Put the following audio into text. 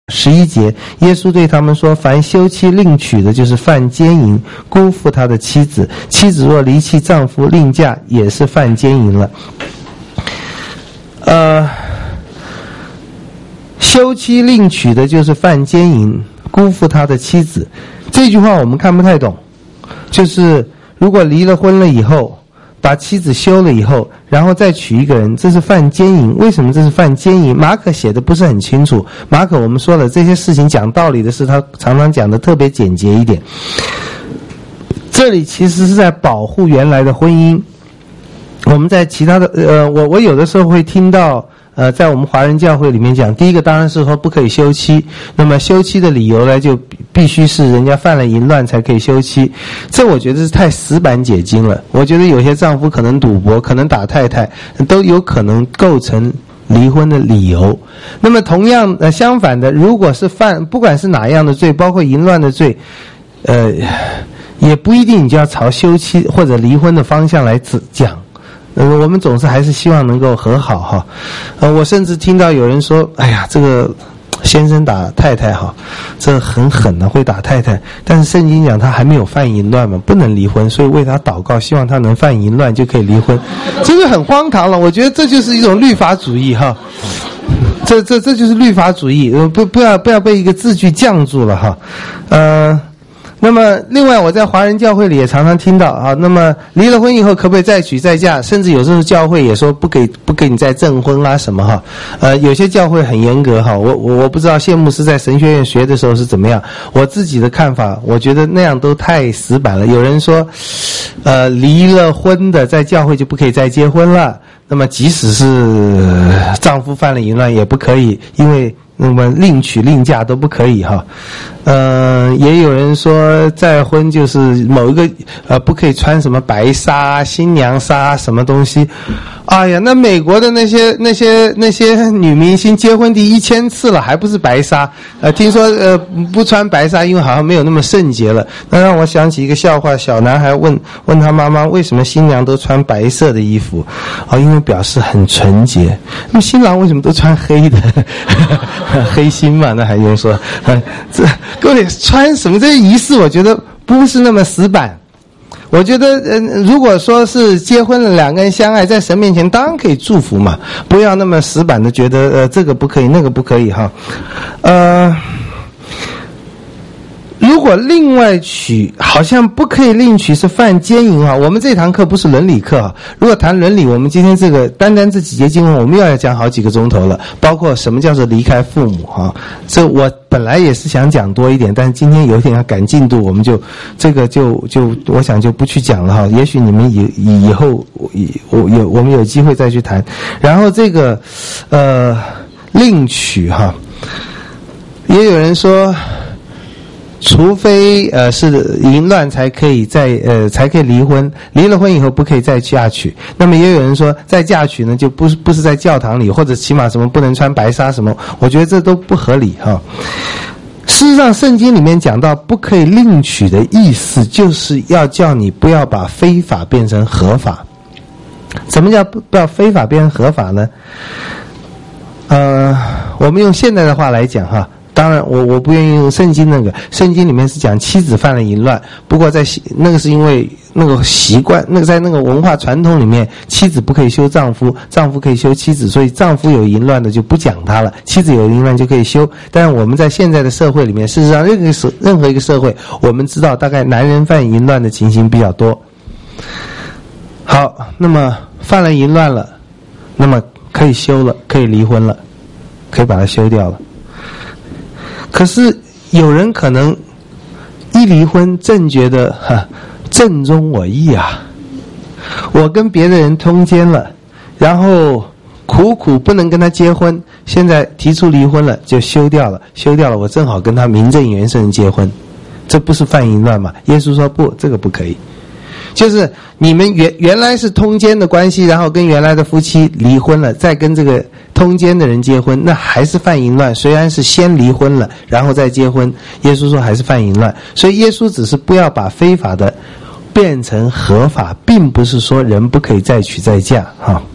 11节，耶稣对他们说：凡休妻另娶的，就是犯奸淫，辜负他的妻子；妻子若离弃丈夫另嫁，也是犯奸淫了。休妻另娶的，就是犯奸淫，辜负他的妻子。这句话我们看不太懂，就是如果离了婚了以后，把妻子休了以后，然后再娶一个人，这是犯奸淫。为什么这是犯奸淫？马可写的不是很清楚。马可我们说了，这些事情讲道理的事，他常常讲的特别简洁一点。这里其实是在保护原来的婚姻。我们在其他的我有的时候会听到在我们华人教会里面讲，第一个当然是说不可以休妻，那么休妻的理由呢，就必须是人家犯了淫乱才可以休妻。这我觉得是太死板解经了。我觉得有些丈夫可能赌博，可能打太太，都有可能构成离婚的理由。那么同样相反的，如果是犯不管是哪样的罪，包括淫乱的罪，也不一定你就要朝休妻或者离婚的方向来讲。我们总是还是希望能够和好哈。我甚至听到有人说，哎呀，这个先生打太太哈，这很狠的，会打太太，但是圣经讲他还没有犯淫乱嘛，不能离婚，所以为他祷告，希望他能犯淫乱就可以离婚。这个很荒唐了，我觉得这就是一种律法主义哈。这就是律法主义，不要被一个字句降住了哈。那么另外我在华人教会里也常常听到啊，那么离了婚以后可不可以再娶再嫁，甚至有时候教会也说不给你再证婚啦什么哈。有些教会很严格哈，我不知道谢牧师在神学院学的时候是怎么样。我自己的看法，我觉得那样都太死板了。有人说离了婚的在教会就不可以再结婚了，那么即使是丈夫犯了淫乱也不可以，因为那么另娶另嫁都不可以哈。也有人说再婚就是某一个不可以穿什么白纱、新娘纱什么东西。哎呀，那美国的那些女明星结婚第1000次了，还不是白纱？听说不穿白纱，因为好像没有那么圣洁了。那让我想起一个笑话，小男孩问他妈妈为什么新娘都穿白色的衣服？因为表示很纯洁。那么新郎为什么都穿黑的？黑心嘛，那还用说？这各位穿什么这些仪式，我觉得不是那么死板。我觉得如果说是结婚了，两个人相爱，在神面前当然可以祝福嘛，不要那么死板的觉得这个不可以那个不可以哈。如果另外娶，好像不可以另娶是犯奸淫啊。我们这堂课不是伦理课啊，如果谈伦理，我们今天这个单这几节经文我们又要讲好几个钟头了，包括什么叫做离开父母啊。这我本来也是想讲多一点，但是今天有点要赶进度，我们就这个就我想就不去讲了哈。也许你们以后我们有机会再去谈。然后这个另娶哈，也有人说除非是淫乱才可以才可以离婚，离了婚以后不可以再嫁娶。那么也有人说再嫁娶呢就不是在教堂里，或者起码什么不能穿白纱什么，我觉得这都不合理哈。事实上圣经里面讲到不可以另娶的意思，就是要叫你不要把非法变成合法。什么叫不要非法变成合法呢？我们用现代的话来讲哈，当然我不愿意用圣经那个，圣经里面是讲妻子犯了淫乱，不过在那个是因为那个习惯，那个在那个文化传统里面，妻子不可以休丈夫，丈夫可以休妻子，所以丈夫有淫乱的就不讲他了，妻子有淫乱就可以休。但是我们在现在的社会里面，事实上任何一个社会，我们知道大概男人犯淫乱的情形比较多。好，那么犯了淫乱了，那么可以休了，可以离婚了，可以把它休掉了。可是有人可能一离婚正觉得正中我意啊，我跟别的人通奸了，然后苦不能跟他结婚，现在提出离婚了就休掉了，我正好跟他名正言顺结婚，这不是犯淫乱吗？耶稣说不，这个不可以。就是你们原来是通奸的关系，然后跟原来的夫妻离婚了，再跟这个通奸的人结婚，那还是犯淫乱。虽然是先离婚了然后再结婚，耶稣说还是犯淫乱。所以耶稣只是不要把非法的变成合法，并不是说人不可以再娶再嫁哈。